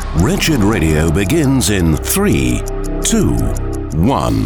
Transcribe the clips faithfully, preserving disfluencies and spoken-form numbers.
Wretched Radio begins in three, two, one.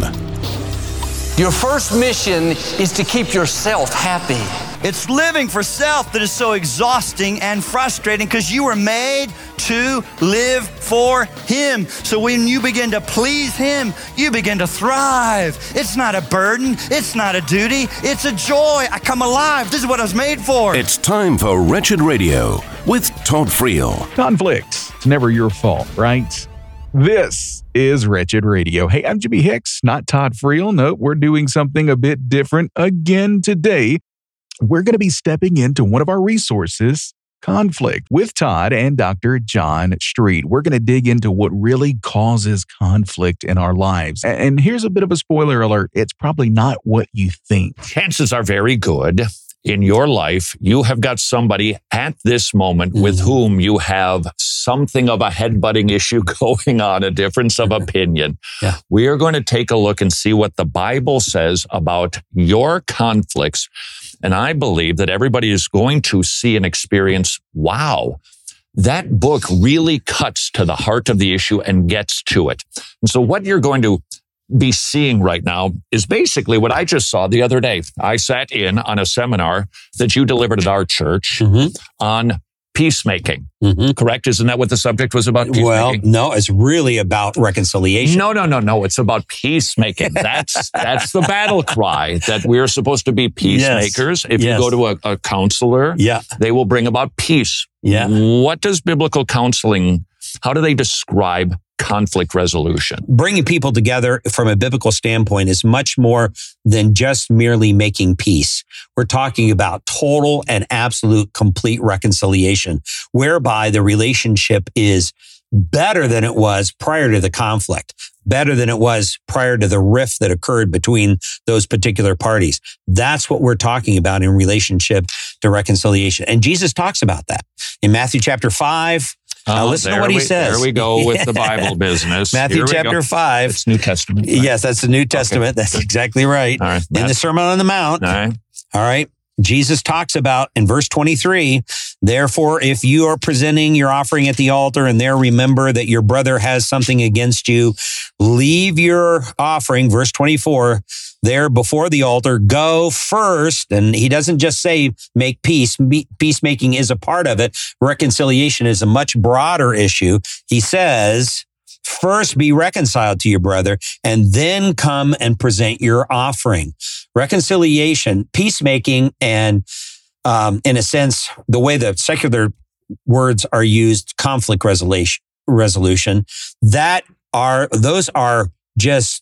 Your first mission is to keep yourself happy. It's living for self that is so exhausting and frustrating because you were made to live for Him. So when you begin to please Him, you begin to thrive. It's not a burden. It's not a duty. It's a joy. I come alive. This is what I was made for. It's time for Wretched Radio with Todd Friel. Conflict. It's never your fault, right? This is Wretched Radio. Hey, I'm Jimmy Hicks, not Todd Friel. No, we're doing something a bit different again today. We're going to be stepping into one of our resources, Conflict, with Todd and Doctor John Street. We're going to dig into what really causes conflict in our lives. And here's a bit of a spoiler alert. It's probably not what you think. Chances are very good in your life, you have got somebody at this moment mm-hmm. with whom you have something of a headbutting issue going on, a difference of opinion. Yeah. We are going to take a look and see what the Bible says about your conflicts. And I believe that everybody is going to see and experience, wow, that book really cuts to the heart of the issue and gets to it. And so what you're going to be seeing right now is basically what I just saw the other day. I sat in on a seminar that you delivered at our church mm-hmm. on peacemaking. Mm-hmm. Correct? Isn't that what the subject was about? Peacemaking? Well, no, it's really about reconciliation. No, no, no, no. It's about peacemaking. That's that's the battle cry that we're supposed to be peacemakers. Yes. If yes. you go to a, a counselor, yeah. they will bring about peace. Yeah. What does biblical counseling, how do they describe conflict resolution? Bringing people together from a biblical standpoint is much more than just merely making peace. We're talking about total and absolute complete reconciliation, whereby the relationship is better than it was prior to the conflict, better than it was prior to the rift that occurred between those particular parties. That's what we're talking about in relationship to reconciliation. And Jesus talks about that in Matthew chapter five. Now Oh, listen to what he we, says. There we go with the Bible business. Matthew chapter five. It's New Testament. Right? Yes, that's the New Testament. Okay. That's exactly right. All right. In Matt. the Sermon on the Mount. All right. All right. Jesus talks about in verse twenty-three, therefore, if you are presenting your offering at the altar and there remember that your brother has something against you, leave your offering, verse twenty-four, there before the altar, go first. And he doesn't just say make peace. Peacemaking is a part of it. Reconciliation is a much broader issue. He says, first be reconciled to your brother and then come and present your offering. Reconciliation, peacemaking, and um, in a sense, the way the secular words are used, conflict resolution, resolution, that are, those are just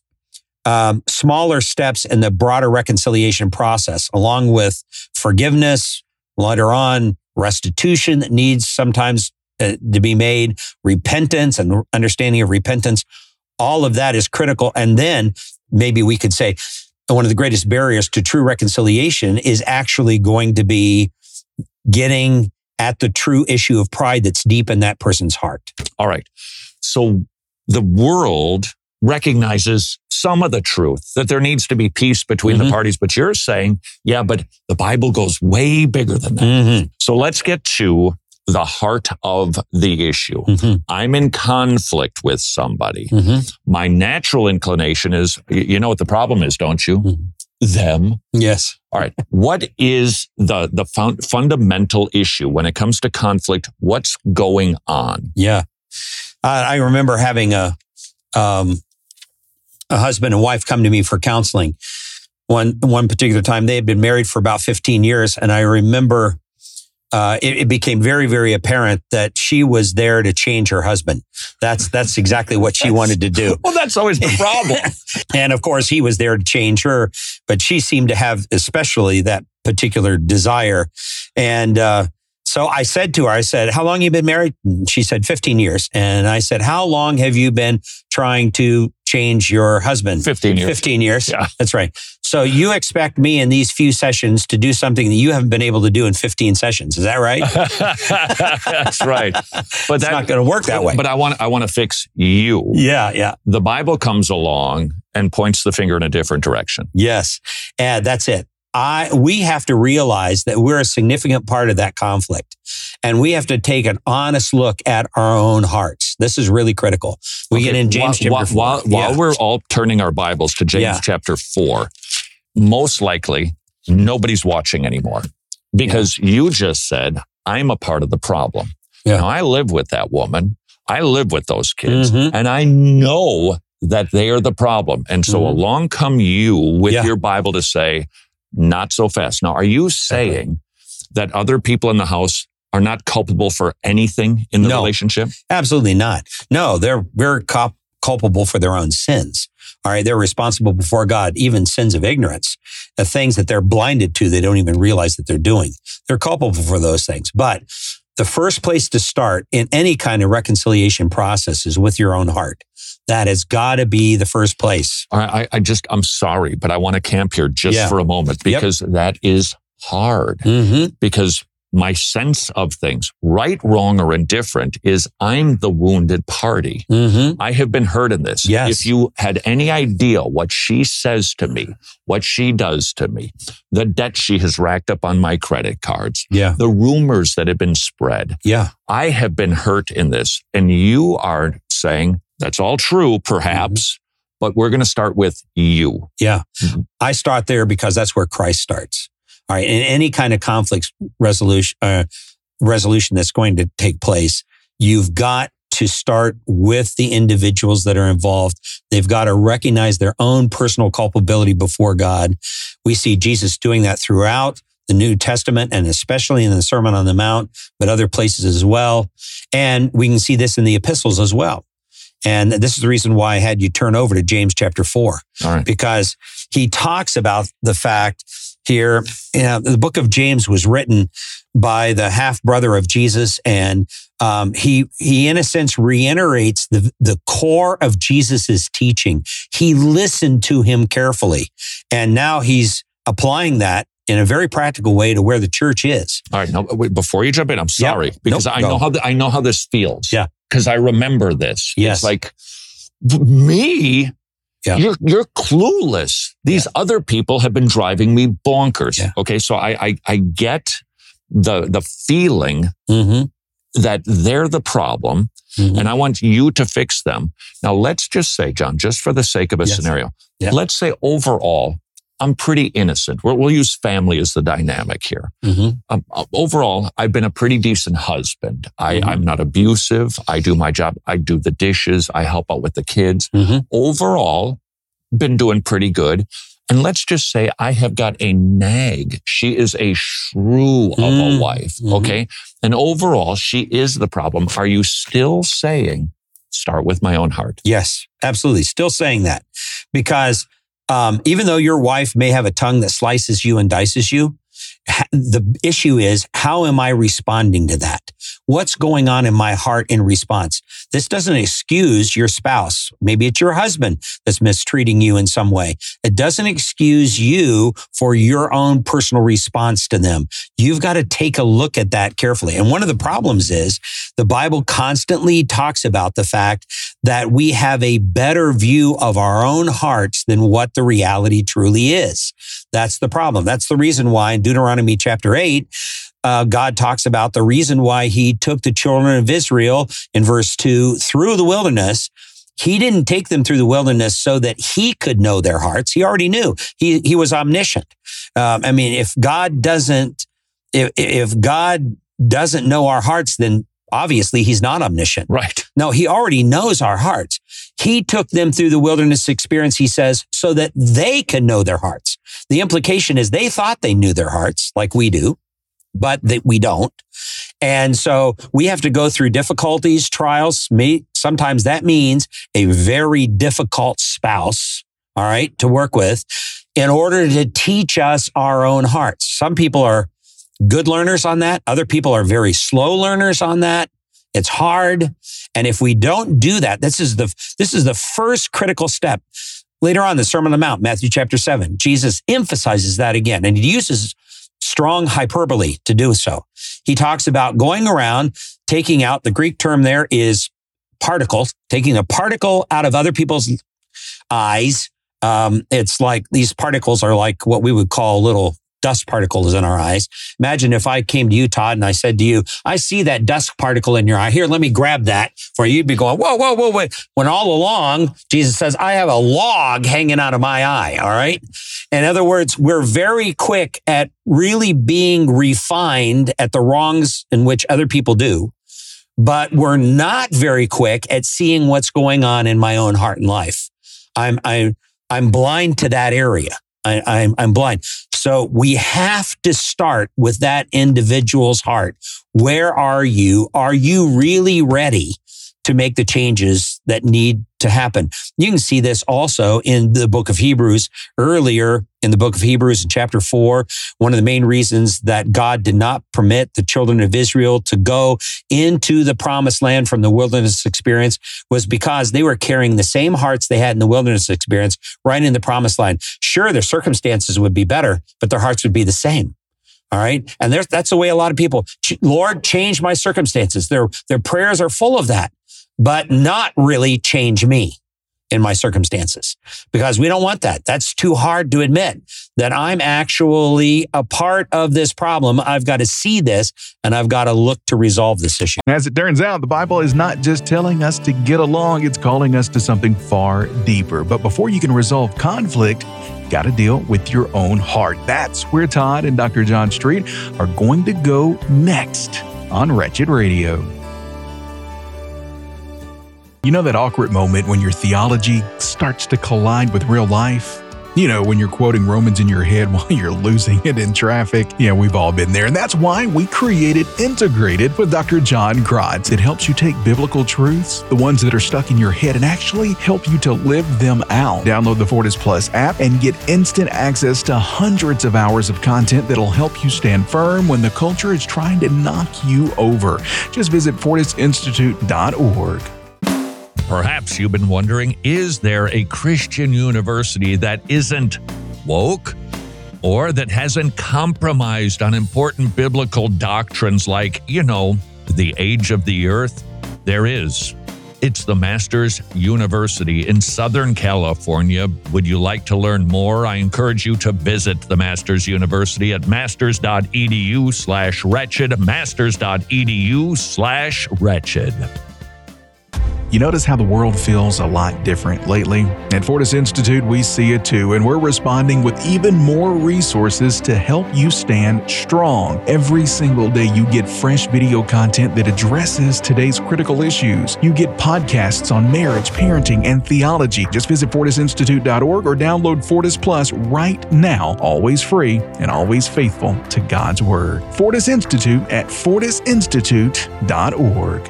um, smaller steps in the broader reconciliation process, along with forgiveness, later on, restitution that needs sometimes uh, to be made, repentance and understanding of repentance. All of that is critical. And then maybe we could say, one of the greatest barriers to true reconciliation is actually going to be getting at the true issue of pride that's deep in that person's heart. All right. So the world recognizes some of the truth, that there needs to be peace between mm-hmm. the parties. But you're saying, yeah, but the Bible goes way bigger than that. Mm-hmm. So let's get to the heart of the issue. Mm-hmm. I'm in conflict with somebody. Mm-hmm. My natural inclination is, you know what the problem is, don't you? Mm-hmm. Them. Yes. All right. What is the, the fun, fundamental issue when it comes to conflict? What's going on? Yeah. Uh, I remember having a, um, a husband and wife come to me for counseling. One, one particular time, they had been married for about fifteen years. And I remember Uh, it, it became very, very apparent that she was there to change her husband. That's that's exactly what she wanted to do. Well, that's always the problem. And of course, he was there to change her, but she seemed to have especially that particular desire. And uh, so I said to her, I said, how long have you been married? And she said, fifteen years. And I said, how long have you been trying to change your husband? fifteen years. fifteen years. Yeah. That's right. So you expect me in these few sessions to do something that you haven't been able to do in fifteen sessions. Is that right? That's right. But it's that, not going to work that way. But I want, I want to fix you. Yeah, yeah. The Bible comes along and points the finger in a different direction. Yes. And that's it. I, we have to realize that we're a significant part of that conflict. And we have to take an honest look at our own hearts. This is really critical. We Okay, get in James while, chapter four. While, while Yeah. we're all turning our Bibles to James Yeah. chapter four, most likely nobody's watching anymore because you just said, I'm a part of the problem. Yeah. Now, I live with that woman. I live with those kids, Mhm. and I know that they are the problem. And so Mhm. along come you with Yeah. your Bible to say, not so fast. Now, are you saying that other people in the house are not culpable for anything in the No. relationship? Absolutely not. No, they're very cul- culpable for their own sins. All right. They're responsible before God, even sins of ignorance, the things that they're blinded to, they don't even realize that they're doing. They're culpable for those things. But the first place to start in any kind of reconciliation process is with your own heart. That has got to be the first place. All right, I, I just, I'm sorry, but I want to camp here just Yeah. for a moment because that is hard. Mm-hmm. Because my sense of things, right, wrong, or indifferent, is I'm the wounded party. Mm-hmm. I have been hurt in this. Yes. If you had any idea what she says to me, what she does to me, the debt she has racked up on my credit cards, Yeah. the rumors that have been spread, Yeah. I have been hurt in this. And you are saying, that's all true, perhaps, but we're going to start with you. Yeah. Mhm. I start there because that's where Christ starts. All right. In any kind of conflict resolution, uh, resolution that's going to take place, you've got to start with the individuals that are involved. They've got to recognize their own personal culpability before God. We see Jesus doing that throughout the New Testament and especially in the Sermon on the Mount, but other places as well. And we can see this in the epistles as well. And this is the reason why I had you turn over to James chapter four, All right. because he talks about the fact here, you know, the book of James was written by the half brother of Jesus. And um, he, he in a sense reiterates the, the core of Jesus's teaching. He listened to him carefully. And now he's applying that in a very practical way to where the church is. All right. Now, wait, before you jump in, I'm sorry Yep. because Nope, I go. know how th- I know how this feels. Yeah. Because I remember this. Yes. It's like me. Yeah. You're you're clueless. These other people have been driving me bonkers. Yeah. Okay. So I I, I get the the feeling Mm-hmm. that they're the problem, Mm-hmm. and I want you to fix them. Now, let's just say, John, just for the sake of a Yes. scenario, Yeah. let's say overall, I'm pretty innocent. We'll, we'll use family as the dynamic here. Mm-hmm. Um, overall, I've been a pretty decent husband. I, Mhm. I'm not abusive. I do my job. I do the dishes. I help out with the kids. Mm-hmm. Overall, been doing pretty good. And let's just say I have got a nag. She is a shrew of Mm. a wife. Mhm. Okay. And overall, she is the problem. Are you still saying, start with my own heart? Yes, absolutely. Still saying that because um, even though your wife may have a tongue that slices you and dices you, ha- the issue is, how am I responding to that? What's going on in my heart in response? This doesn't excuse your spouse. Maybe it's your husband that's mistreating you in some way. It doesn't excuse you for your own personal response to them. You've got to take a look at that carefully. And one of the problems is the Bible constantly talks about the fact that we have a better view of our own hearts than what the reality truly is. That's the problem. That's the reason why in Deuteronomy chapter eight, uh, God talks about the reason why he took the children of Israel in verse two through the wilderness. He didn't take them through the wilderness so that he could know their hearts. He already knew. He, he was omniscient. Um, I mean, if God doesn't, if, if God doesn't know our hearts, then obviously he's not omniscient. Right. No, he already knows our hearts. He took them through the wilderness experience, he says, so that they can know their hearts. The implication is they thought they knew their hearts like we do, but that we don't. And so we have to go through difficulties, trials. May, sometimes that means a very difficult spouse, all right, to work with in order to teach us our own hearts. Some people are good learners on that. Other people are very slow learners on that. It's hard. And if we don't do that, this is the, this is the first critical step. Later on, the Sermon on the Mount, Matthew chapter seven, Jesus emphasizes that again, and he uses strong hyperbole to do so. He talks about going around, taking out, the Greek term there is particles, taking a particle out of other people's eyes. Um, it's like these particles are like what we would call little dust particles in our eyes. Imagine if I came to you, Todd, and I said to you, I see that dust particle in your eye. Here, let me grab that for you. You'd be going, whoa, whoa, whoa, wait. When all along, Jesus says, I have a log hanging out of my eye, all right? In other words, we're very quick at really being refined at the wrongs in which other people do, but we're not very quick at seeing what's going on in my own heart and life. I'm, I'm, I'm blind to that area. I, I'm, I'm blind. So we have to start with that individual's heart. Where are you? Are you really ready to make the changes that need to happen? You can see this also in the book of Hebrews. Earlier in the book of Hebrews in chapter four, one of the main reasons that God did not permit the children of Israel to go into the promised land from the wilderness experience was because they were carrying the same hearts they had in the wilderness experience right in the promised land. Sure, their circumstances would be better, but their hearts would be the same. All right. And there's, that's the way a lot of people, Lord, change my circumstances. Their, their prayers are full of that, but not really change me in my circumstances, because we don't want that. That's too hard to admit that I'm actually a part of this problem. I've got to see this and I've got to look to resolve this issue. As it turns out, the Bible is not just telling us to get along, it's calling us to something far deeper. But before you can resolve conflict, you got to deal with your own heart. That's where Todd and Doctor John Street are going to go next on Wretched Radio. You know that awkward moment when your theology starts to collide with real life? You know, when you're quoting Romans in your head while you're losing it in traffic. Yeah, we've all been there. And that's why we created Integrated with Doctor John Krotz. It helps you take biblical truths, the ones that are stuck in your head, and actually help you to live them out. Download the Fortis Plus app and get instant access to hundreds of hours of content that'll help you stand firm when the culture is trying to knock you over. Just visit fortis institute dot org. Perhaps you've been wondering, is there a Christian university that isn't woke or that hasn't compromised on important biblical doctrines like, you know, the age of the earth? There is. It's the Masters University in Southern California. Would you like to learn more? I encourage you to visit the Masters University at masters.edu slash wretched, masters.edu slash wretched. You notice how the world feels a lot different lately? At Fortis Institute, we see it too, and we're responding with even more resources to help you stand strong. Every single day, you get fresh video content that addresses today's critical issues. You get podcasts on marriage, parenting, and theology. Just visit fortis institute dot org or download Fortis Plus right now. Always free and always faithful to God's Word. Fortis Institute at fortis institute dot org.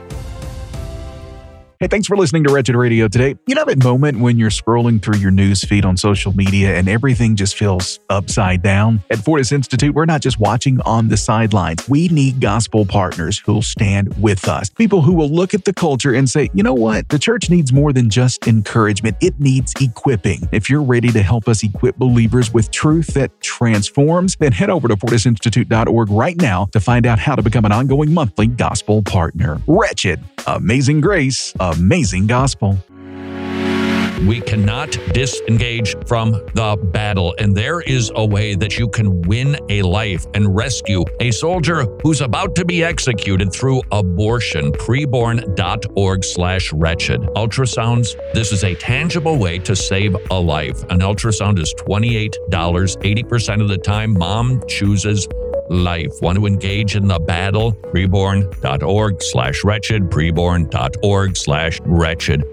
Hey, thanks for listening to Wretched Radio today. You know that moment when you're scrolling through your news feed on social media and everything just feels upside down? At Fortis Institute, we're not just watching on the sidelines. We need gospel partners who'll stand with us. People who will look at the culture and say, you know what? The church needs more than just encouragement. It needs equipping. If you're ready to help us equip believers with truth that transforms, then head over to fortis institute dot org right now to find out how to become an ongoing monthly gospel partner. Wretched, amazing grace, amazing gospel. We cannot disengage from the battle, and there is a way that you can win a life and rescue a soldier who's about to be executed through abortion. preborn dot org slash wretched. Ultrasounds, this is a tangible way to save a life. An ultrasound is twenty-eight dollars. eighty percent of the time, mom chooses life. Want to engage in the battle? preborn dot org slash wretched. preborn dot org slash wretched.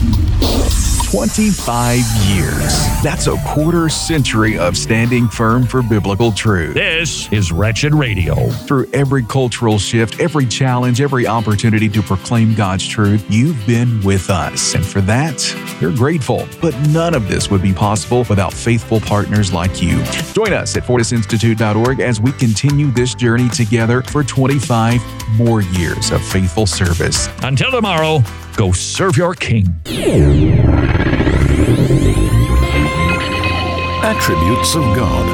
twenty-five years. That's a quarter century of standing firm for biblical truth. This is Wretched Radio. Through every cultural shift, every challenge, every opportunity to proclaim God's truth, you've been with us. And for that, we're grateful. But none of this would be possible without faithful partners like you. Join us at fortis institute dot org as we continue this journey together for twenty-five more years of faithful service. Until tomorrow, go serve your King. Attributes of God.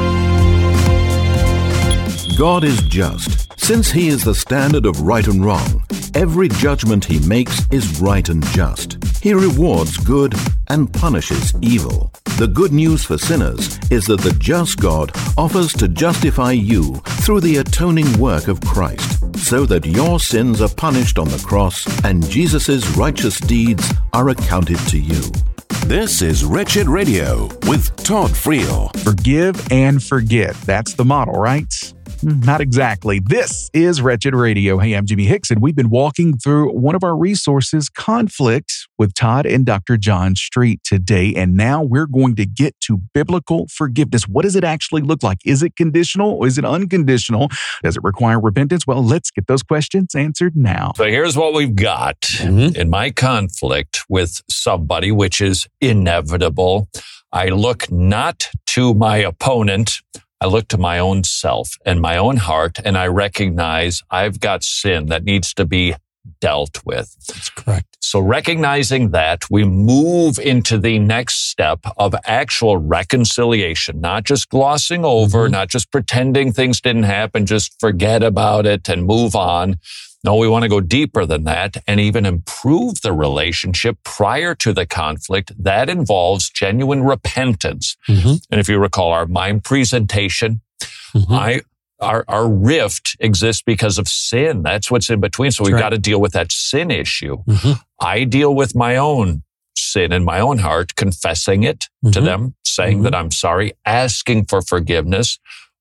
God is just. Since He is the standard of right and wrong, every judgment He makes is right and just. He rewards good and punishes evil. The good news for sinners is that the just God offers to justify you through the atoning work of Christ, so that your sins are punished on the cross and Jesus' righteous deeds are accounted to you. This is Wretched Radio with Todd Friel. Forgive and forget. That's the model, right? Not exactly. This is Wretched Radio. Hey, I'm Jimmy Hicks, and we've been walking through one of our resources, Conflict, with Todd and Doctor John Street today. And now we're going to get to biblical forgiveness. What does it actually look like? Is it conditional? Is it unconditional? Does it require repentance? Well, let's get those questions answered now. So here's what we've got. Mm-hmm. In my conflict with somebody, which is inevitable, I look not to my opponent, I look to my own self and my own heart, and I recognize I've got sin that needs to be dealt with. That's correct. So recognizing that, we move into the next step of actual reconciliation, not just glossing over, mm-hmm. not just pretending things didn't happen, just forget about it and move on. No, we want to go deeper than that and even improve the relationship prior to the conflict. That involves genuine repentance. Mm-hmm. And if you recall our mind presentation, mm-hmm. I our our rift exists because of sin. That's what's in between. So we've right. got to deal with that sin issue. Mm-hmm. I deal with my own sin in my own heart, confessing it mm-hmm. to them, saying mm-hmm. that I'm sorry, asking for forgiveness,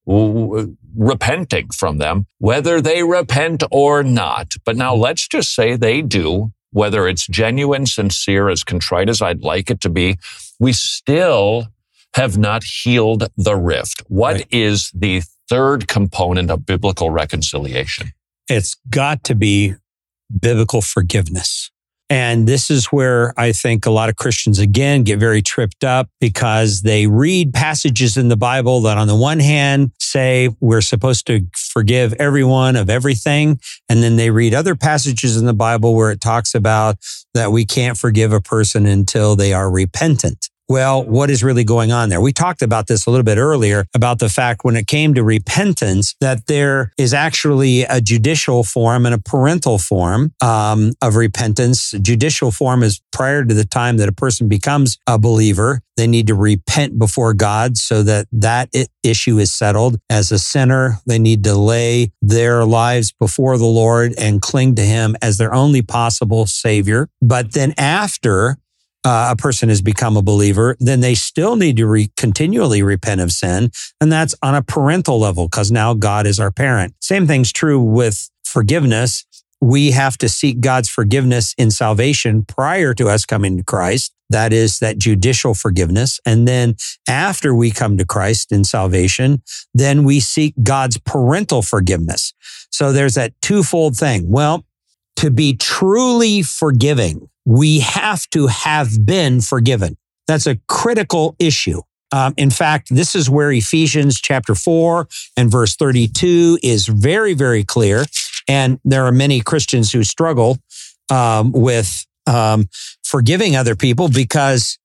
repenting from them, whether they repent or not. But now let's just say they do, whether it's genuine, sincere, as contrite as I'd like it to be, we still have not healed the rift. What right. is the third component of biblical reconciliation? It's got to be biblical forgiveness. And this is where I think a lot of Christians, again, get very tripped up because they read passages in the Bible that on the one hand say we're supposed to forgive everyone of everything. And then they read other passages in the Bible where it talks about that we can't forgive a person until they are repentant. Well, what is really going on there? We talked about this a little bit earlier about the fact when it came to repentance, that there is actually a judicial form and a parental form um, of repentance. Judicial form is prior to the time that a person becomes a believer. They need to repent before God so that that issue is settled. As a sinner, they need to lay their lives before the Lord and cling to Him as their only possible Savior. But then after Uh, a person has become a believer, then they still need to re- continually repent of sin. And that's on a parental level because now God is our parent. Same thing's true with forgiveness. We have to seek God's forgiveness in salvation prior to us coming to Christ. That is that judicial forgiveness. And then after we come to Christ in salvation, then we seek God's parental forgiveness. So there's that twofold thing. Well, to be truly forgiving, we have to have been forgiven. That's a critical issue. Um, in fact, this is where Ephesians chapter four and verse thirty-two is very, very clear. And there are many Christians who struggle um, with um, forgiving other people because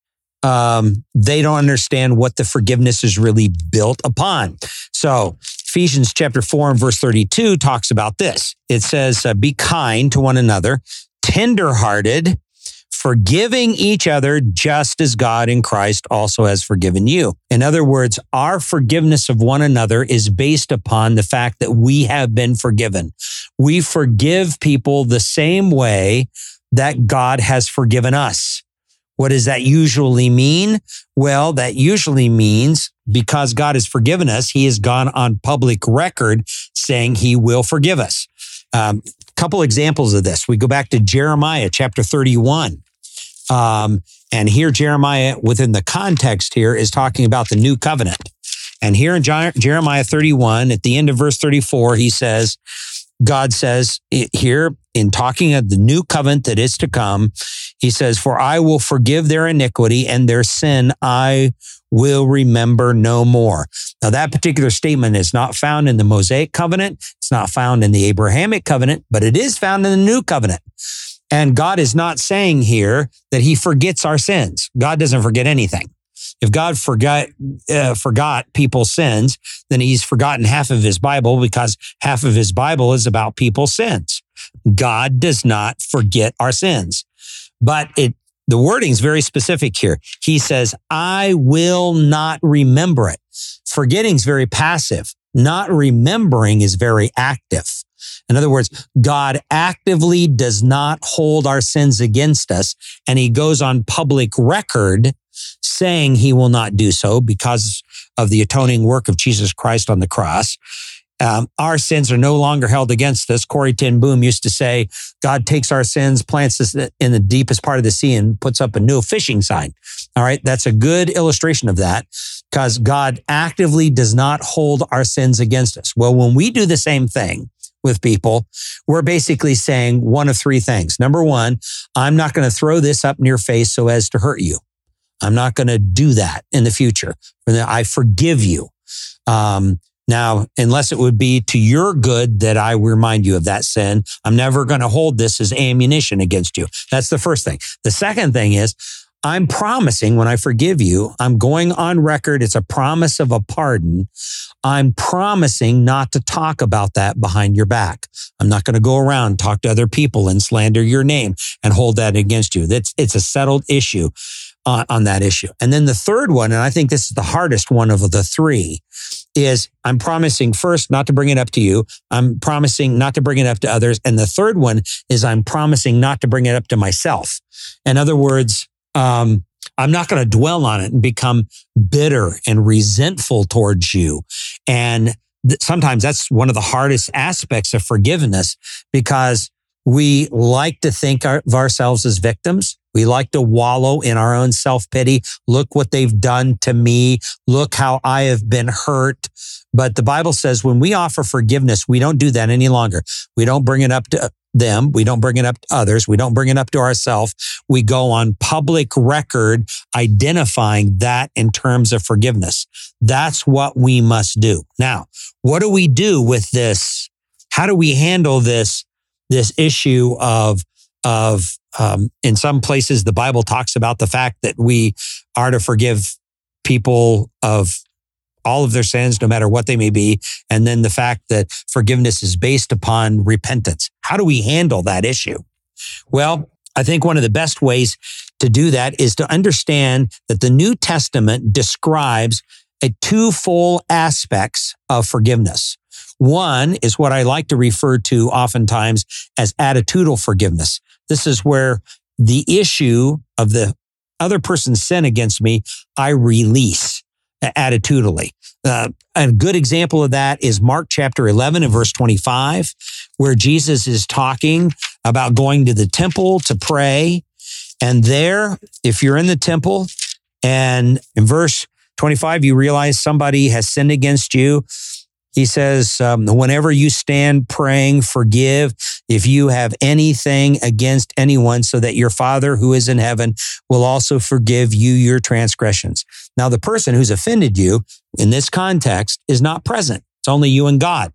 um, they don't understand what the forgiveness is really built upon. So Ephesians chapter four and verse thirty-two talks about this. It says, uh, be kind to one another, tenderhearted, forgiving each other just as God in Christ also has forgiven you. In other words, our forgiveness of one another is based upon the fact that we have been forgiven. We forgive people the same way that God has forgiven us. What does that usually mean? Well, that usually means because God has forgiven us, He has gone on public record saying He will forgive us. Um, couple examples of this. We go back to Jeremiah chapter thirty-one. Um, and here Jeremiah, within the context here, is talking about the new covenant. And here in Jeremiah thirty-one, at the end of verse thirty-four, he says, God says here in talking of the new covenant that is to come, he says, for I will forgive their iniquity and their sin I will remember no more. Now that particular statement is not found in the Mosaic covenant. It's not found in the Abrahamic covenant, but it is found in the new covenant. And God is not saying here that He forgets our sins. God doesn't forget anything. If God forgot uh, forgot people's sins, then He's forgotten half of His Bible because half of His Bible is about people's sins. God does not forget our sins. But it the wording's very specific here. He says, I will not remember it. Forgetting's very passive. Not remembering is very active. In other words, God actively does not hold our sins against us, and he goes on public record saying he will not do so because of the atoning work of Jesus Christ on the cross. Um, our sins are no longer held against us. Corrie ten Boom used to say, God takes our sins, plants us in the deepest part of the sea, and puts up a no fishing sign. All right, that's a good illustration of that, because God actively does not hold our sins against us. Well, when we do the same thing with people, we're basically saying one of three things. Number one, I'm not going to throw this up in your face so as to hurt you. I'm not going to do that in the future. I forgive you. Um, Now, unless it would be to your good that I remind you of that sin, I'm never going to hold this as ammunition against you. That's the first thing. The second thing is, I'm promising when I forgive you, I'm going on record. It's a promise of a pardon. I'm promising not to talk about that behind your back. I'm not going to go around, talk to other people and slander your name and hold that against you. That's, it's a settled issue on, on that issue. And then the third one, and I think this is the hardest one of the three, is I'm promising first not to bring it up to you. I'm promising not to bring it up to others. And the third one is I'm promising not to bring it up to myself. In other words, um, I'm not going to dwell on it and become bitter and resentful towards you. And th- sometimes that's one of the hardest aspects of forgiveness, because we like to think our, of ourselves as victims. We like to wallow in our own self-pity. Look what they've done to me. Look how I have been hurt. But the Bible says when we offer forgiveness, we don't do that any longer. We don't bring it up to them. We don't bring it up to others. We don't bring it up to ourselves. We go on public record identifying that in terms of forgiveness. That's what we must do. Now, what do we do with this? How do we handle this, this issue of Of, um, in some places, the Bible talks about the fact that we are to forgive people of all of their sins, no matter what they may be. And then the fact that forgiveness is based upon repentance. How do we handle that issue? Well, I think one of the best ways to do that is to understand that the New Testament describes a two full aspects of forgiveness. One is what I like to refer to oftentimes as attitudinal forgiveness. This is where the issue of the other person's sin against me, I release attitudinally. Uh, a good example of that is Mark chapter eleven and verse twenty-five, where Jesus is talking about going to the temple to pray. And there, if you're in the temple and in verse twenty-five, you realize somebody has sinned against you, he says, um, whenever you stand praying, forgive if you have anything against anyone, so that your Father who is in heaven will also forgive you your transgressions. Now, the person who's offended you in this context is not present. It's only you and God.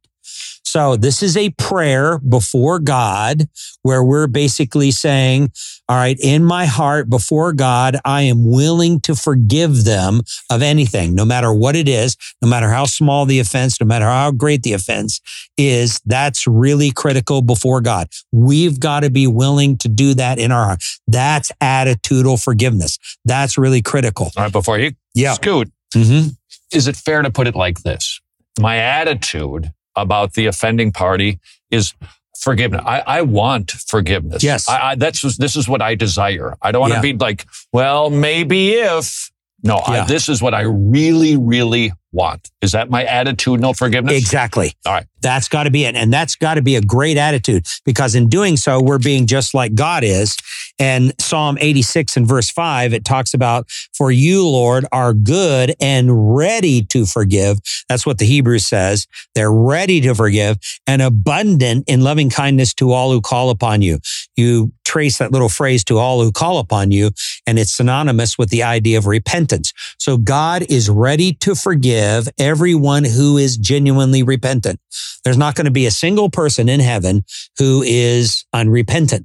So this is a prayer before God where we're basically saying, all right, in my heart before God, I am willing to forgive them of anything, no matter what it is, no matter how small the offense, no matter how great the offense is. That's really critical before God. We've got to be willing to do that in our heart. That's attitudinal forgiveness. That's really critical. All right, before you yeah. scoot, mm-hmm. is it fair to put it like this? My attitude about the offending party is forgiveness. I, I want forgiveness. Yes. I, I, that's this is what I desire. I don't want to yeah. be like, well, maybe if. No, yeah. I, this is what I really, really want. Is that my attitudinal forgiveness? Exactly. All right. That's got to be it. And that's got to be a great attitude, because in doing so, we're being just like God is. And Psalm eighty-six and verse five, it talks about, for you, Lord, are good and ready to forgive. That's what the Hebrew says. They're ready to forgive and abundant in loving kindness to all who call upon you. You trace that little phrase, to all who call upon you, and it's synonymous with the idea of repentance. So God is ready to forgive everyone who is genuinely repentant. There's not going to be a single person in heaven who is unrepentant.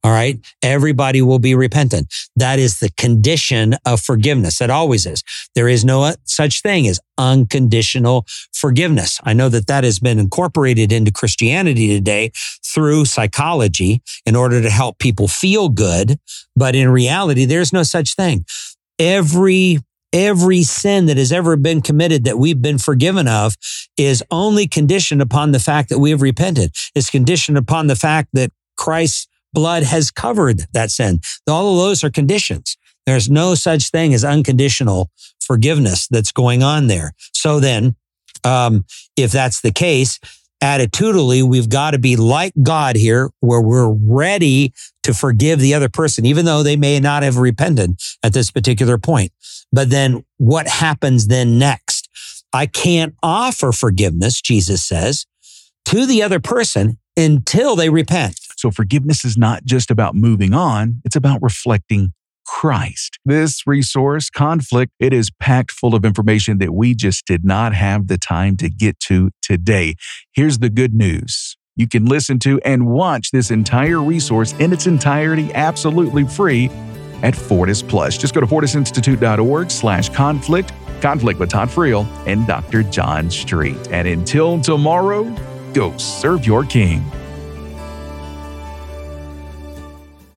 All right. Everybody will be repentant. That is the condition of forgiveness. That always is. There is no such thing as unconditional forgiveness. I know that that has been incorporated into Christianity today through psychology in order to help people feel good. But in reality, there's no such thing. Every Every sin that has ever been committed that we've been forgiven of is only conditioned upon the fact that we have repented. It's conditioned upon the fact that Christ's blood has covered that sin. All of those are conditions. There's no such thing as unconditional forgiveness that's going on there. So then, um, if that's the case, attitudinally, we've got to be like God here, where we're ready to forgive the other person, even though they may not have repented at this particular point. But then what happens then next? I can't offer forgiveness, Jesus says, to the other person until they repent. So forgiveness is not just about moving on. It's about reflecting Christ. This resource, Conflict, it is packed full of information that we just did not have the time to get to today. Here's the good news. You can listen to and watch this entire resource in its entirety absolutely free at Fortis Plus. Just go to fortisinstitute.org slash conflict, Conflict with Todd Friel and Doctor John Street. And until tomorrow, go serve your King.